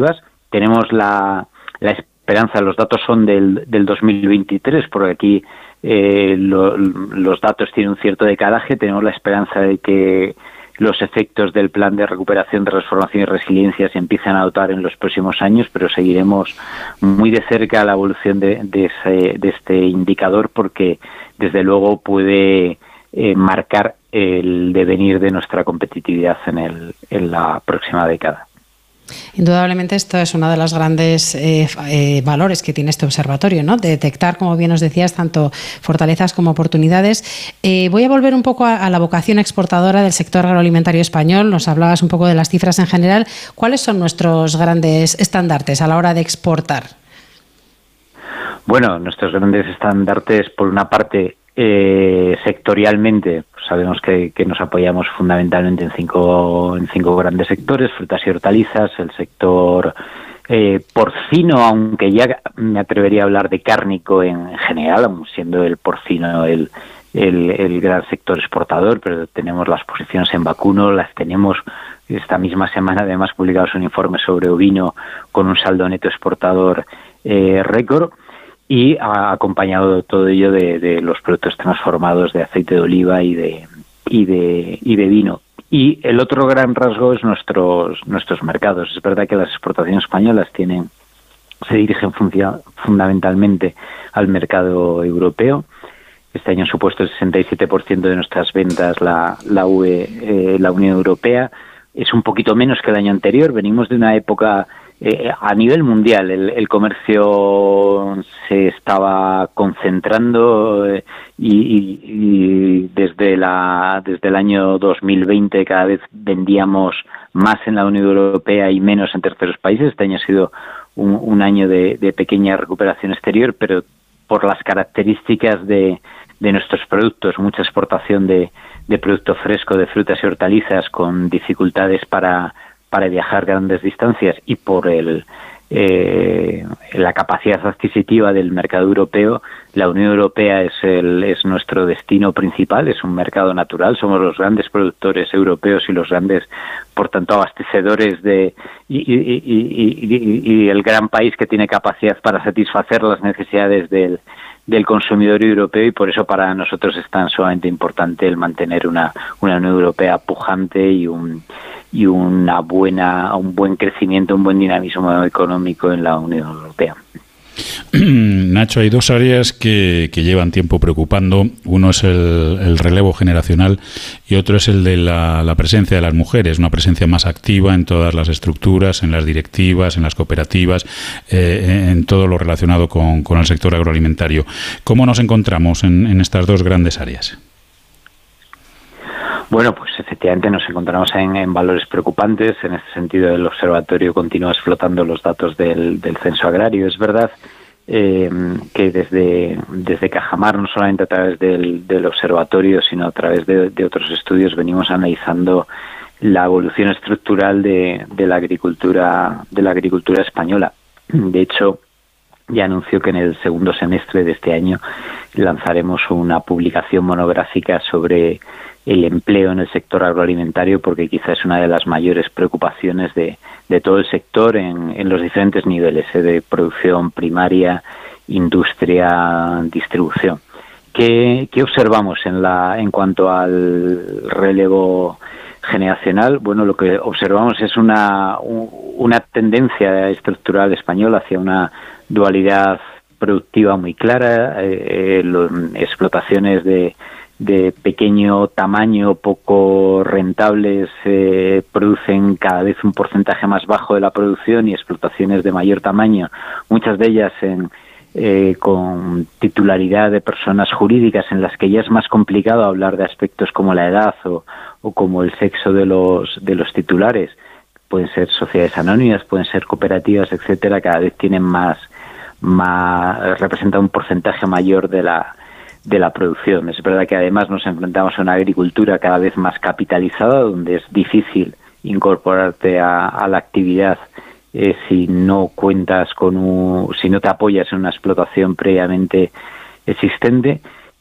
tenemos la esperanza, los datos son del 2023, porque aquí los datos tienen un cierto decalaje. Tenemos la esperanza de que los efectos del plan de recuperación, transformación y resiliencia se empiezan a notar en los próximos años, pero seguiremos muy de cerca la evolución de este indicador, porque desde luego puede marcar el devenir de nuestra competitividad en la próxima década. Indudablemente esto es uno de los grandes valores que tiene este observatorio, ¿no? De detectar, como bien nos decías, tanto fortalezas como oportunidades. Voy a volver un poco a la vocación exportadora del sector agroalimentario español. Nos hablabas un poco de las cifras en general. ¿Cuáles son nuestros grandes estandartes a la hora de exportar? Bueno, nuestros grandes estandartes, por una parte, sectorialmente, pues sabemos que nos apoyamos fundamentalmente en cinco grandes sectores: frutas y hortalizas, el sector porcino, aunque ya me atrevería a hablar de cárnico en general, aun siendo el porcino el gran sector exportador, pero tenemos las posiciones en vacuno, las tenemos esta misma semana, además publicados un informe sobre ovino con un saldo neto exportador récord. Y ha acompañado todo ello de los productos transformados de aceite de oliva y de vino. Y el otro gran rasgo es nuestros mercados. Es verdad que las exportaciones españolas se dirigen fundamentalmente al mercado europeo. Este año han supuesto el 67% de nuestras ventas la Unión Europea. Es un poquito menos que el año anterior. Venimos de una época... a nivel mundial el comercio se estaba concentrando y desde el año 2020 cada vez vendíamos más en la Unión Europea y menos en terceros países. Este año ha sido un año de pequeña recuperación exterior, pero por las características de nuestros productos, mucha exportación de producto fresco, de frutas y hortalizas, con dificultades para viajar grandes distancias, y por la capacidad adquisitiva del mercado europeo. La Unión Europea es nuestro destino principal, es un mercado natural, somos los grandes productores europeos y los grandes, por tanto, abastecedores y el gran país que tiene capacidad para satisfacer las necesidades del consumidor europeo, y por eso para nosotros es tan sumamente importante el mantener una Unión Europea pujante y un buen crecimiento, un buen dinamismo económico en la Unión Europea. Nacho, hay dos áreas que llevan tiempo preocupando. Uno es el relevo generacional y otro es el de la presencia de las mujeres, una presencia más activa en todas las estructuras, en las directivas, en las cooperativas, en todo lo relacionado con el sector agroalimentario. ¿Cómo nos encontramos en estas dos grandes áreas? Bueno, pues efectivamente nos encontramos en valores preocupantes. En este sentido, el observatorio continúa explotando los datos del censo agrario. Es verdad que desde Cajamar, no solamente a través del observatorio, sino a través de otros estudios, venimos analizando la evolución estructural de la agricultura española. De hecho, ya anunció que en el segundo semestre de este año lanzaremos una publicación monográfica sobre el empleo en el sector agroalimentario, porque quizás es una de las mayores preocupaciones de todo el sector en los diferentes niveles, de producción primaria, industria, distribución. ¿Qué observamos en cuanto al relevo generacional? Bueno, lo que observamos es una tendencia estructural española hacia una dualidad productiva muy clara, explotaciones de pequeño tamaño, poco rentables, producen cada vez un porcentaje más bajo de la producción, y explotaciones de mayor tamaño, muchas de ellas con titularidad de personas jurídicas, en las que ya es más complicado hablar de aspectos como la edad o como el sexo de los titulares. Pueden ser sociedades anónimas, pueden ser cooperativas, etcétera. Cada vez tienen representa un porcentaje mayor de la producción. Es verdad que además nos enfrentamos a una agricultura cada vez más capitalizada, donde es difícil incorporarte a la actividad si no cuentas si no te apoyas en una explotación previamente existente.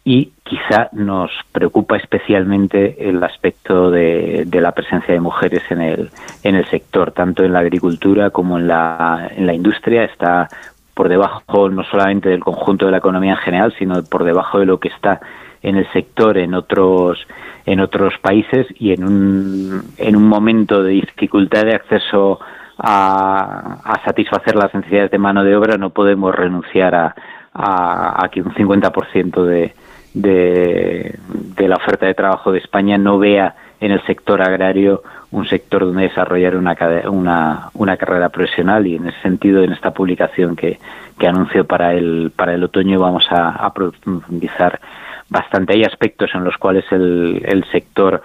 y quizá nos preocupa especialmente el aspecto de la presencia de mujeres en el sector, tanto en la agricultura como en la industria. Está por debajo no solamente del conjunto de la economía en general, sino por debajo de lo que está en el sector en otros países, y en un momento de dificultad de acceso a satisfacer las necesidades de mano de obra no podemos renunciar a que un 50% de la oferta de trabajo de España no vea en el sector agrario un sector donde desarrollar una carrera profesional. Y en ese sentido, en esta publicación que anuncio para el otoño, vamos a profundizar bastante. Hay aspectos en los cuales el sector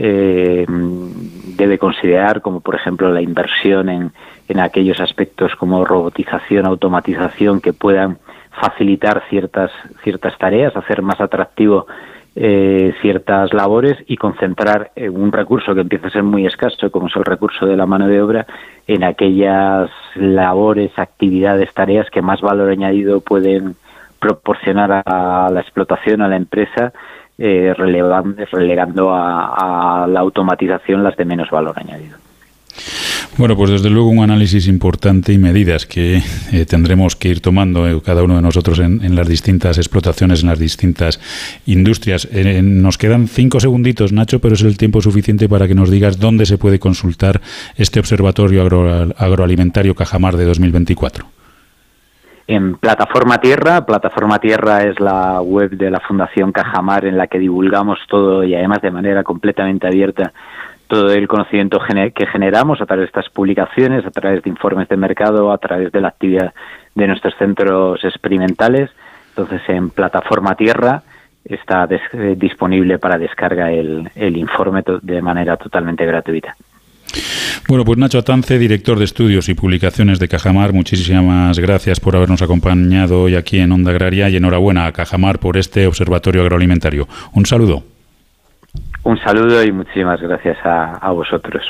debe considerar, como por ejemplo la inversión en aquellos aspectos como robotización, automatización, que puedan facilitar ciertas tareas, hacer más atractivo ciertas labores, y concentrar un recurso que empieza a ser muy escaso, como es el recurso de la mano de obra, en aquellas labores, actividades, tareas que más valor añadido pueden proporcionar a la explotación, a la empresa, relegando a la automatización las de menos valor añadido. Bueno, pues desde luego un análisis importante y medidas que tendremos que ir tomando cada uno de nosotros en las distintas explotaciones, en las distintas industrias. Nos quedan 5 segunditos, Nacho, pero es el tiempo suficiente para que nos digas dónde se puede consultar este Observatorio Agroalimentario Cajamar de 2024. En Plataforma Tierra. Plataforma Tierra es la web de la Fundación Cajamar, en la que divulgamos todo, y además de manera completamente abierta, todo el conocimiento que generamos a través de estas publicaciones, a través de informes de mercado, a través de la actividad de nuestros centros experimentales. Entonces, en Plataforma Tierra está disponible para descarga el informe de manera totalmente gratuita. Bueno, pues Nacho Atance, director de estudios y publicaciones de Cajamar, muchísimas gracias por habernos acompañado hoy aquí en Onda Agraria, y enhorabuena a Cajamar por este Observatorio Agroalimentario. Un saludo. Un saludo y muchísimas gracias a vosotros.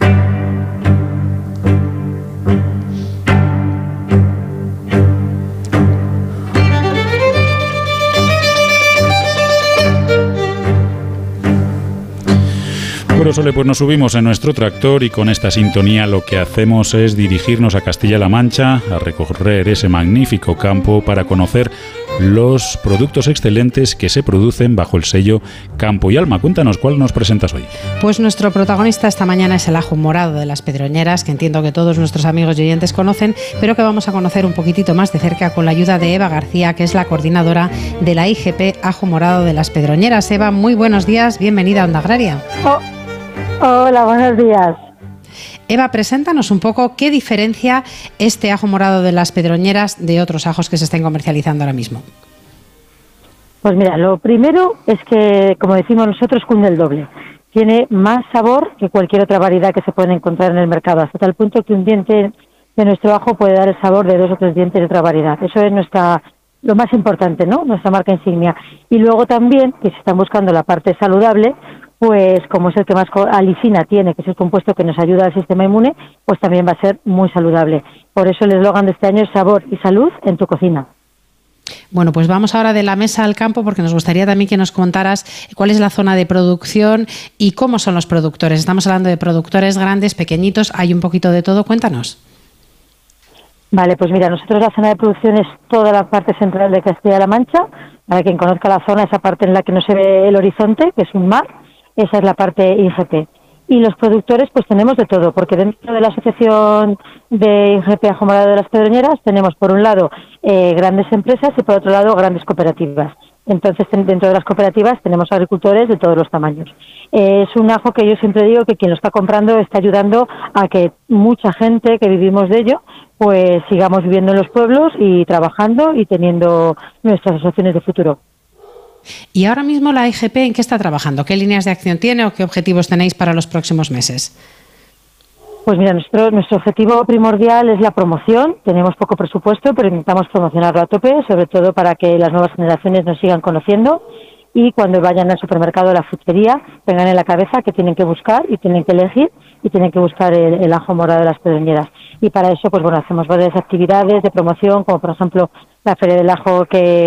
Bueno, Sole, pues nos subimos en nuestro tractor y con esta sintonía lo que hacemos es dirigirnos a Castilla-La Mancha, a recorrer ese magnífico campo para conocer los productos excelentes que se producen bajo el sello Campo y Alma. Cuéntanos, ¿cuál nos presentas hoy? Pues nuestro protagonista esta mañana es el ajo morado de Las Pedroñeras, que entiendo que todos nuestros amigos y oyentes conocen, pero que vamos a conocer un poquitito más de cerca con la ayuda de Eva García, que es la coordinadora de la IGP Ajo Morado de Las Pedroñeras. Eva, muy buenos días, bienvenida a Onda Agraria. Hola, buenos días. Eva, preséntanos un poco qué diferencia este ajo morado de Las Pedroñeras de otros ajos que se estén comercializando ahora mismo. Pues mira, lo primero es que, como decimos nosotros, cunde el doble. Tiene más sabor que cualquier otra variedad que se puede encontrar en el mercado, hasta tal punto que un diente de nuestro ajo puede dar el sabor de 2 o 3 dientes de otra variedad. Eso es lo más importante, ¿no? Nuestra marca insignia. Y luego también, que si están buscando la parte saludable, pues como es el que más alicina tiene, que es el compuesto que nos ayuda al sistema inmune, pues también va a ser muy saludable. Por eso el eslogan de este año es sabor y salud en tu cocina. Bueno, pues vamos ahora de la mesa al campo, porque nos gustaría también que nos contaras cuál es la zona de producción y cómo son los productores. Estamos hablando de productores grandes, pequeñitos, hay un poquito de todo. Cuéntanos. Vale, pues mira, nosotros la zona de producción es toda la parte central de Castilla-La Mancha. Para quien conozca la zona, esa parte en la que no se ve el horizonte, que es un mar, esa es la parte IGP. Y los productores, pues tenemos de todo, porque dentro de la asociación de IGP Ajo Morado de Las Pedroñeras tenemos, por un lado, grandes empresas y, por otro lado, grandes cooperativas. Entonces, dentro de las cooperativas tenemos agricultores de todos los tamaños. Es un ajo que yo siempre digo que quien lo está comprando está ayudando a que mucha gente que vivimos de ello, pues sigamos viviendo en los pueblos y trabajando y teniendo nuestras asociaciones de futuro. Y ahora mismo la IGP, ¿en qué está trabajando? ¿Qué líneas de acción tiene o qué objetivos tenéis para los próximos meses? Pues mira, nuestro objetivo primordial es la promoción. Tenemos poco presupuesto, pero intentamos promocionarlo a tope, sobre todo para que las nuevas generaciones nos sigan conociendo y cuando vayan al supermercado o a la frutería tengan en la cabeza que tienen que buscar y tienen que elegir y tienen que buscar el ajo morado de Las Pedroñeras. Y para eso, pues bueno, hacemos varias actividades de promoción, como por ejemplo la Feria del Ajo que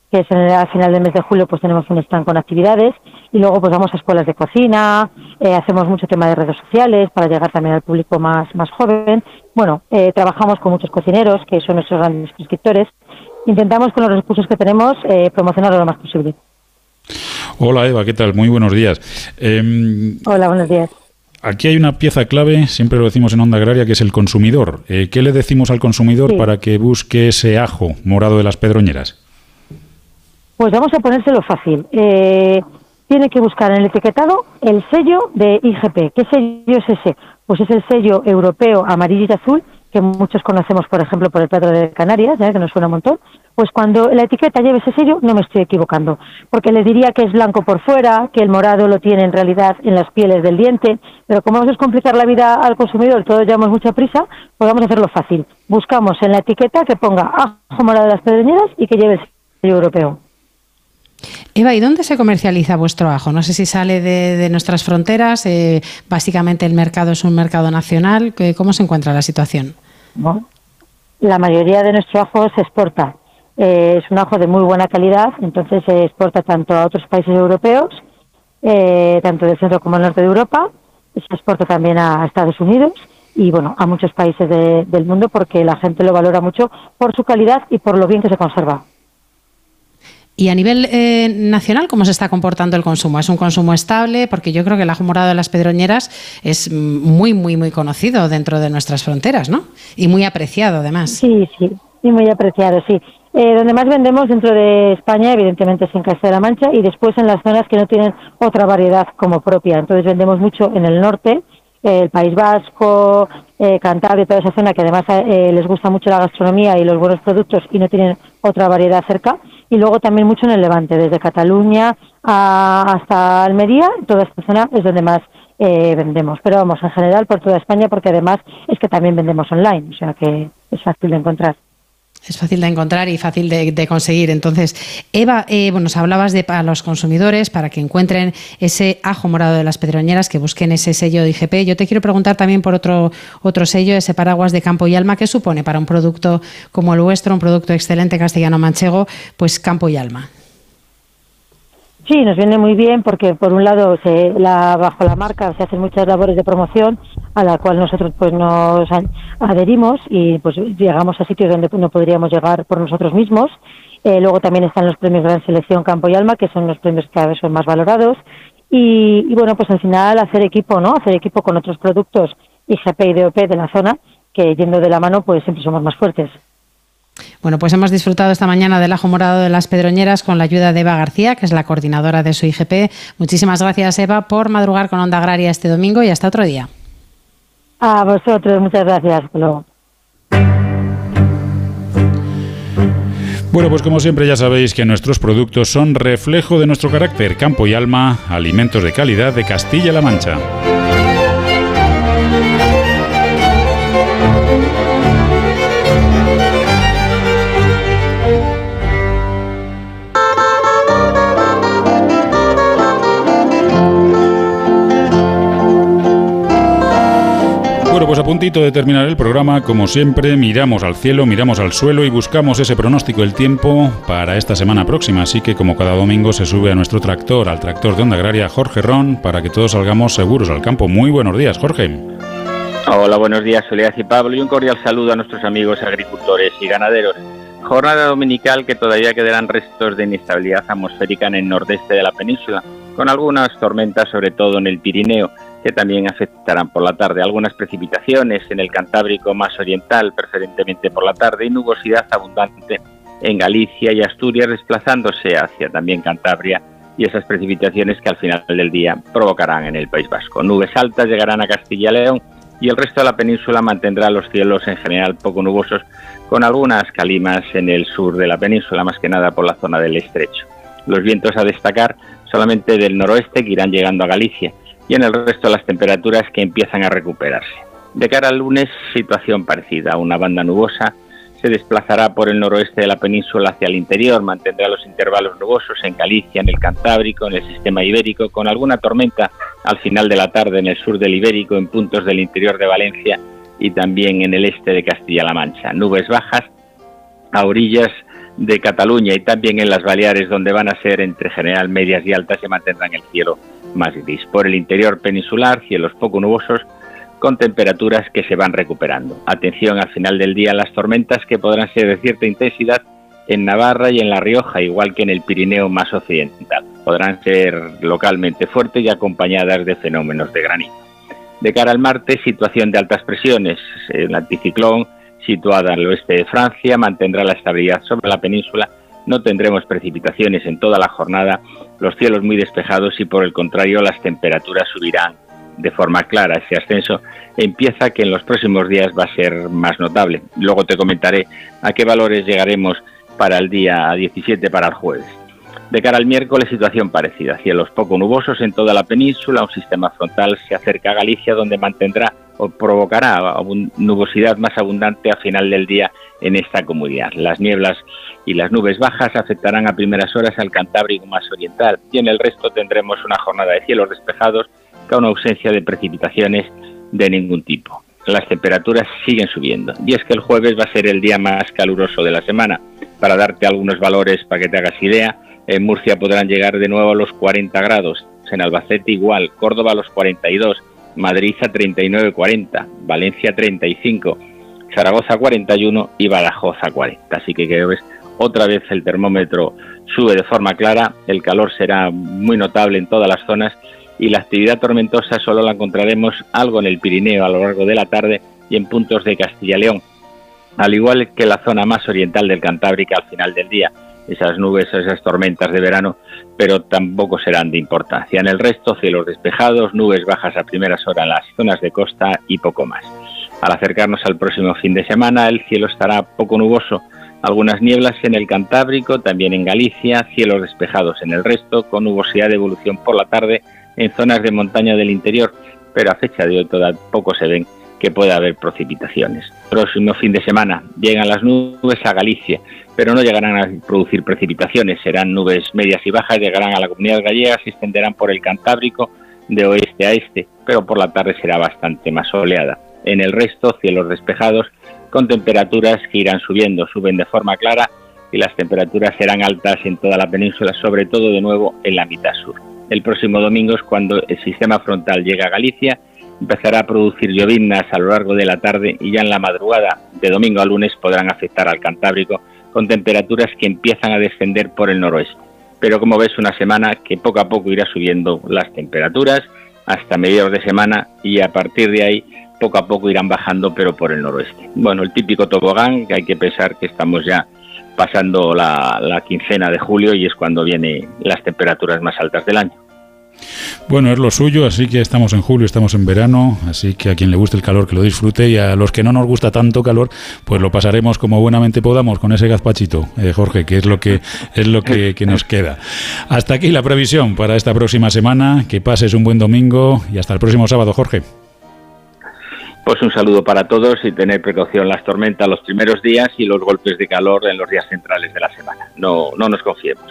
que es al final del mes de julio, pues tenemos un stand con actividades, y luego pues vamos a escuelas de cocina, hacemos mucho tema de redes sociales para llegar también al público más joven. Bueno, trabajamos con muchos cocineros, que son nuestros grandes prescriptores. Intentamos con los recursos que tenemos promocionarlo lo más posible. Hola Eva, ¿qué tal? Muy buenos días. Hola, buenos días. Aquí hay una pieza clave, siempre lo decimos en Onda Agraria, que es el consumidor. ¿Qué le decimos al consumidor para que busque ese ajo morado de las Pedroñeras? Pues vamos a ponérselo fácil. Tiene que buscar en el etiquetado el sello de IGP. ¿Qué sello es ese? Pues es el sello europeo amarillo y azul, que muchos conocemos, por ejemplo, por el plato de Canarias, que nos suena un montón. Pues cuando la etiqueta lleve ese sello, no me estoy equivocando, porque les diría que es blanco por fuera, que el morado lo tiene en realidad en las pieles del diente, pero como vamos a complicar la vida al consumidor, todos llevamos mucha prisa, pues vamos a hacerlo fácil. Buscamos en la etiqueta que ponga ajo morado de las Pedroñeras y que lleve el sello europeo. Eva, ¿y dónde se comercializa vuestro ajo? No sé si sale de nuestras fronteras, básicamente el mercado es un mercado nacional. ¿Cómo se encuentra la situación? Bueno, la mayoría de nuestro ajo se exporta. Es un ajo de muy buena calidad, entonces se exporta tanto a otros países europeos, tanto del centro como del norte de Europa, se exporta también a Estados Unidos y bueno, a muchos países del mundo, porque la gente lo valora mucho por su calidad y por lo bien que se conserva. Y a nivel nacional, ¿cómo se está comportando el consumo? ¿Es un consumo estable? Porque yo creo que el ajo morado de las Pedroñeras es muy, muy, muy conocido dentro de nuestras fronteras, ¿no? Y muy apreciado, además. Sí, muy apreciado, sí. Donde más vendemos dentro de España, evidentemente, es en Castilla-La Mancha, y después en las zonas que no tienen otra variedad como propia. Entonces vendemos mucho en el norte, el País Vasco, Cantabria, toda esa zona que además les gusta mucho la gastronomía y los buenos productos y no tienen otra variedad cerca. Y luego también mucho en el Levante, desde Cataluña hasta Almería, toda esta zona es donde más vendemos. Pero vamos, en general por toda España, porque además es que también vendemos online, o sea que es fácil de encontrar. Es fácil de encontrar y fácil de conseguir. Entonces, Eva, nos hablabas a los consumidores para que encuentren ese ajo morado de las Pedroñeras, que busquen ese sello de IGP. Yo te quiero preguntar también por otro sello, ese paraguas de Campo y Alma. ¿Qué supone para un producto como el vuestro, un producto excelente castellano-manchego, pues Campo y Alma? Sí, nos viene muy bien porque por un lado bajo la marca se hacen muchas labores de promoción a la cual nosotros pues nos adherimos y pues llegamos a sitios donde no podríamos llegar por nosotros mismos. Luego también están los premios Gran Selección Campo y Alma, que son los premios que cada vez son más valorados. Y bueno, pues al final hacer equipo, ¿no? Hacer equipo con otros productos IGP y DOP de la zona, que yendo de la mano pues siempre somos más fuertes. Bueno, pues hemos disfrutado esta mañana del ajo morado de las Pedroñeras con la ayuda de Eva García, que es la coordinadora de su IGP. Muchísimas gracias, Eva, por madrugar con Onda Agraria este domingo y hasta otro día. A vosotros, muchas gracias. Hasta luego. Bueno, pues como siempre ya sabéis que nuestros productos son reflejo de nuestro carácter. Campo y Alma, alimentos de calidad de Castilla-La Mancha. Bueno, pues a puntito de terminar el programa, como siempre, miramos al cielo, miramos al suelo y buscamos ese pronóstico del tiempo para esta semana próxima. Así que, como cada domingo, se sube a nuestro tractor, al tractor de Onda Agraria, Jorge Ron, para que todos salgamos seguros al campo. Muy buenos días, Jorge. Hola, buenos días, Soledad y Pablo, y un cordial saludo a nuestros amigos agricultores y ganaderos. Jornada dominical que todavía quedarán restos de inestabilidad atmosférica en el nordeste de la península, con algunas tormentas, sobre todo en el Pirineo, que también afectarán por la tarde. Algunas precipitaciones en el Cantábrico más oriental, preferentemente por la tarde, y nubosidad abundante en Galicia y Asturias, desplazándose hacia también Cantabria, y esas precipitaciones que al final del día provocarán en el País Vasco. Nubes altas llegarán a Castilla y León, y el resto de la península mantendrá los cielos en general poco nubosos, con algunas calimas en el sur de la península, más que nada por la zona del estrecho. Los vientos a destacar solamente del noroeste, que irán llegando a Galicia, y en el resto las temperaturas que empiezan a recuperarse. De cara al lunes, situación parecida. Una banda nubosa se desplazará por el noroeste de la península hacia el interior, mantendrá los intervalos nubosos en Galicia, en el Cantábrico, en el sistema ibérico, con alguna tormenta al final de la tarde en el sur del Ibérico, en puntos del interior de Valencia y también en el este de Castilla-La Mancha. Nubes bajas a orillas de Cataluña y también en las Baleares, donde van a ser entre general medias y altas, se mantendrán el cielo más gris. Por el interior peninsular, cielos poco nubosos con temperaturas que se van recuperando. Atención al final del día a las tormentas, que podrán ser de cierta intensidad en Navarra y en La Rioja, igual que en el Pirineo más occidental. Podrán ser localmente fuertes y acompañadas de fenómenos de granizo. De cara al martes, situación de altas presiones. El anticiclón, situada al oeste de Francia, mantendrá la estabilidad sobre la península. No tendremos precipitaciones en toda la jornada, los cielos muy despejados y, por el contrario, las temperaturas subirán de forma clara. Ese ascenso empieza, que en los próximos días va a ser más notable. Luego te comentaré a qué valores llegaremos para el día 17, para el jueves. De cara al miércoles, situación parecida. Cielos poco nubosos en toda la península. Un sistema frontal se acerca a Galicia, donde mantendrá o provocará nubosidad más abundante a final del día en esta comunidad. Las nieblas y las nubes bajas afectarán a primeras horas al Cantábrico más oriental, y en el resto tendremos una jornada de cielos despejados con ausencia de precipitaciones de ningún tipo. Las temperaturas siguen subiendo, y es que el jueves va a ser el día más caluroso de la semana. Para darte algunos valores, para que te hagas idea, en Murcia podrán llegar de nuevo a los 40 grados, en Albacete igual, Córdoba a los 42, Madrid a 39-40, Valencia 35, Zaragoza 41 y Badajoz a 40. Así que ves, otra vez el termómetro sube de forma clara, el calor será muy notable en todas las zonas y la actividad tormentosa solo la encontraremos algo en el Pirineo a lo largo de la tarde y en puntos de Castilla y León, al igual que la zona más oriental del Cantábrico al final del día. Esas nubes, esas tormentas de verano, pero tampoco serán de importancia. En el resto, cielos despejados, nubes bajas a primeras horas en las zonas de costa y poco más. Al acercarnos al próximo fin de semana, el cielo estará poco nuboso. Algunas nieblas en el Cantábrico, también en Galicia, cielos despejados en el resto, con nubosidad de evolución por la tarde en zonas de montaña del interior, pero a fecha de hoy tampoco se ven que pueda haber precipitaciones. Próximo fin de semana llegan las nubes a Galicia, pero no llegarán a producir precipitaciones, serán nubes medias y bajas, llegarán a la comunidad gallega, se extenderán por el Cantábrico de oeste a este, pero por la tarde será bastante más soleada. En el resto, cielos despejados, con temperaturas que irán subiendo, suben de forma clara y las temperaturas serán altas en toda la península, sobre todo de nuevo en la mitad sur. El próximo domingo es cuando el sistema frontal llega a Galicia, empezará a producir lloviznas a lo largo de la tarde y ya en la madrugada de domingo a lunes podrán afectar al Cantábrico con temperaturas que empiezan a descender por el noroeste. Pero como ves, una semana que poco a poco irá subiendo las temperaturas hasta mediados de semana y a partir de ahí poco a poco irán bajando, pero por el noroeste. Bueno, el típico tobogán, que hay que pensar que estamos ya pasando la quincena de julio y es cuando vienen las temperaturas más altas del año. Bueno, es lo suyo, así que estamos en julio, estamos en verano, así que a quien le guste el calor que lo disfrute y a los que no nos gusta tanto calor, pues lo pasaremos como buenamente podamos con ese gazpachito, Jorge, que es lo que nos queda. Hasta aquí la previsión para esta próxima semana, que pases un buen domingo y hasta el próximo sábado, Jorge. Pues un saludo para todos y tener precaución las tormentas los primeros días y los golpes de calor en los días centrales de la semana. No nos confiemos.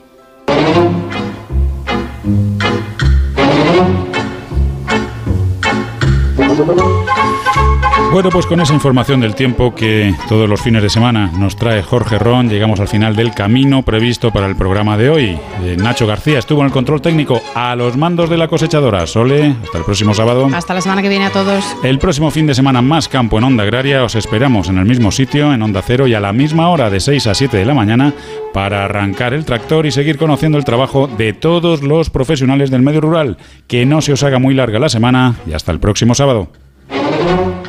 Bueno, pues con esa información del tiempo que todos los fines de semana nos trae Jorge Ron, llegamos al final del camino previsto para el programa de hoy. Nacho García estuvo en el control técnico a los mandos de la cosechadora. Sole, hasta el próximo sábado. Hasta la semana que viene a todos. El próximo fin de semana más campo en Onda Agraria. Os esperamos en el mismo sitio, en Onda Cero y a la misma hora de 6 a 7 de la mañana para arrancar el tractor y seguir conociendo el trabajo de todos los profesionales del medio rural. Que no se os haga muy larga la semana y hasta el próximo sábado.